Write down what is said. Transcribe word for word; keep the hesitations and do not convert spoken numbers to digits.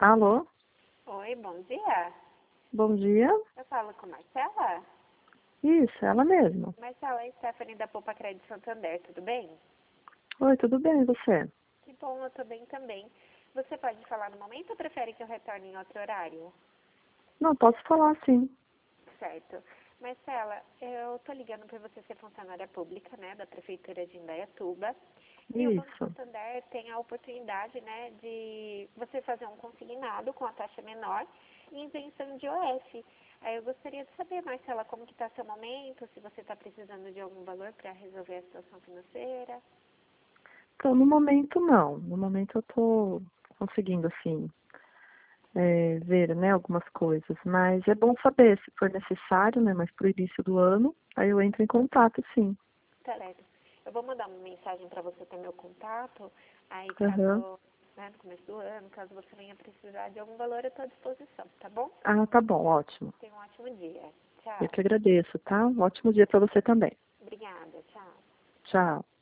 Alô? Oi, bom dia. Bom dia. Eu falo com Marcela? Isso, ela mesma. Marcela, é Stephanie da Poupa Crédito Santander, tudo bem? Oi, tudo bem, e você? Que bom, eu tô bem também. Você pode falar no momento ou prefere que eu retorne em outro horário? Não, posso falar sim. Certo. Marcela, eu tô ligando por você ser funcionária pública, né, da Prefeitura de Indaiatuba. E o Banco Isso. Santander tem a oportunidade, né, de você fazer um consignado com a taxa menor e isenção de O F. Aí eu gostaria de saber, Marcela, como que está seu momento, se você está precisando de algum valor para resolver a situação financeira. Então, no momento não. No momento eu tô conseguindo, assim, é, ver, né, algumas coisas. Mas é bom saber se for necessário, né, mas pro início do ano, aí eu entro em contato, sim. Certo. Eu vou mandar uma mensagem para você ter meu contato, aí Aham. caso, né, no começo do ano, caso você venha precisar de algum valor, eu estou à disposição, tá bom? Ah, tá bom, ótimo. Tenha um ótimo dia. Eu Tchau. que agradeço, tá? Um ótimo dia para você também. Obrigada. Tchau. Tchau.